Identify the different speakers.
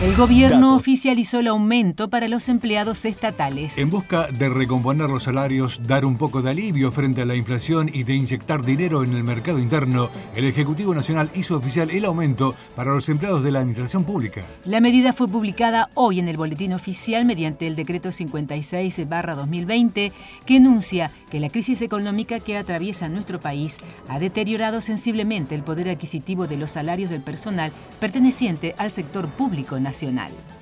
Speaker 1: El gobierno
Speaker 2: Datos.
Speaker 1: oficializó el aumento para los empleados estatales.
Speaker 2: En busca de recomponer los salarios, dar un poco de alivio frente a la inflación y de inyectar dinero en el mercado interno, el Ejecutivo Nacional hizo oficial el aumento para los empleados de la administración pública.
Speaker 1: La medida fue publicada hoy en el Boletín Oficial mediante el Decreto 56/2020, que enuncia que la crisis económica que atraviesa nuestro país ha deteriorado sensiblemente el poder adquisitivo de los salarios del personal perteneciente al sector público nacional.